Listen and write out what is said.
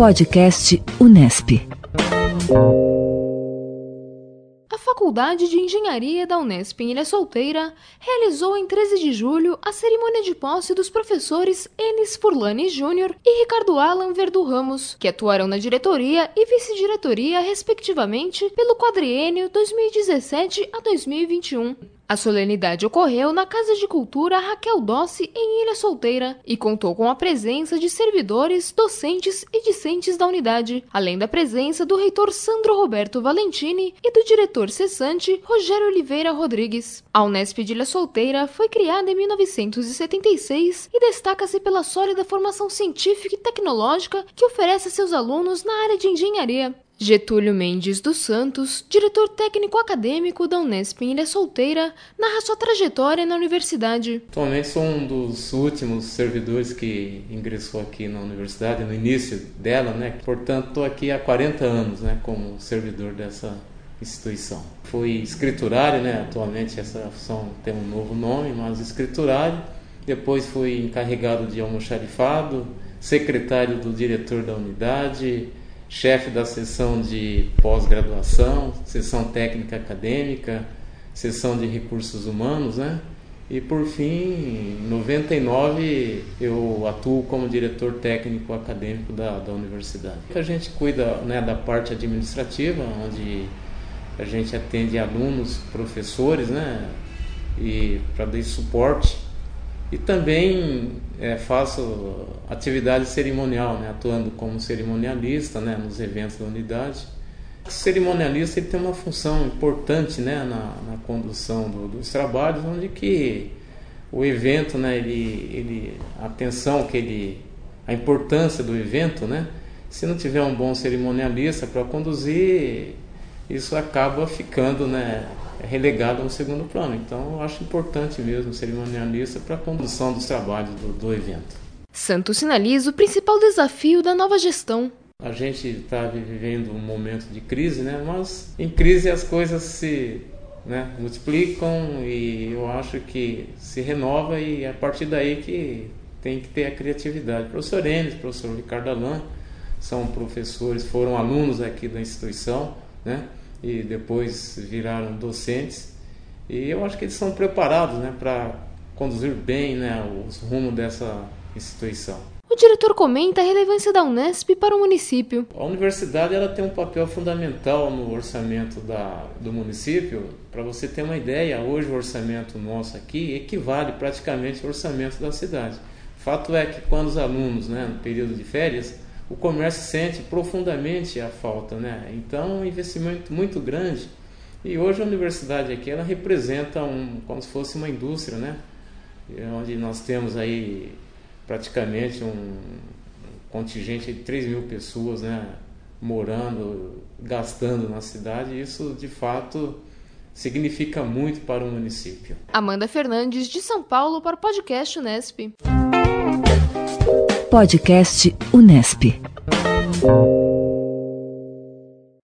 Podcast Unesp. A Faculdade de Engenharia da Unesp em Ilha Solteira realizou em 13 de julho a cerimônia de posse dos professores Enis Furlani Júnior e Ricardo Alan Verdu Ramos, que atuarão na diretoria e vice-diretoria, respectivamente, pelo quadriênio 2017 a 2021. A solenidade ocorreu na Casa de Cultura Raquel Dossi, em Ilha Solteira, e contou com a presença de servidores, docentes e discentes da unidade, além da presença do reitor Sandro Roberto Valentini e do diretor cessante Rogério Oliveira Rodrigues. A Unesp de Ilha Solteira foi criada em 1976 e destaca-se pela sólida formação científica e tecnológica que oferece a seus alunos na área de engenharia. Getúlio Mendes dos Santos, diretor técnico acadêmico da Unesp em Ilha Solteira, narra sua trajetória na universidade. Atualmente sou um dos últimos servidores que ingressou aqui na universidade, no início dela, Portanto, estou aqui há 40 anos, como servidor dessa instituição. Fui escriturário, Atualmente essa função tem um novo nome, mas escriturário. Depois fui encarregado de almoxarifado, secretário do diretor da unidade, chefe da seção de pós-graduação, seção técnica acadêmica, seção de recursos humanos, E por fim, em 99, eu atuo como diretor técnico acadêmico da universidade. A gente cuida da parte administrativa, onde a gente atende alunos, professores, E para dar suporte. E também faço atividade cerimonial, atuando como cerimonialista nos eventos da unidade. O cerimonialista ele tem uma função importante na condução dos trabalhos, onde que o evento, a atenção a importância do evento, se não tiver um bom cerimonialista para conduzir, isso acaba ficando relegado ao segundo plano. Então, eu acho importante mesmo o cerimonialista para a condução dos trabalhos do evento. Santos sinaliza o principal desafio da nova gestão. A gente está vivendo um momento de crise, mas em crise as coisas se multiplicam e eu acho que se renova e é a partir daí que tem que ter a criatividade. O professor Enis, o professor Ricardo Alan são professores, foram alunos aqui da instituição, e depois viraram docentes, e eu acho que eles são preparados para conduzir bem os rumos dessa instituição. O diretor comenta a relevância da Unesp para o município. A universidade ela tem um papel fundamental no orçamento do município. Para você ter uma ideia, hoje o orçamento nosso aqui equivale praticamente ao orçamento da cidade. Fato é que quando os alunos, no período de férias, o comércio sente profundamente a falta, Então, é um investimento muito grande. E hoje a universidade aqui, ela representa como se fosse uma indústria, Onde nós temos aí praticamente um contingente de 3 mil pessoas, morando, gastando na cidade. E isso, de fato, significa muito para o município. Amanda Fernandes, de São Paulo, para o Podcast Unesp. Podcast Unesp.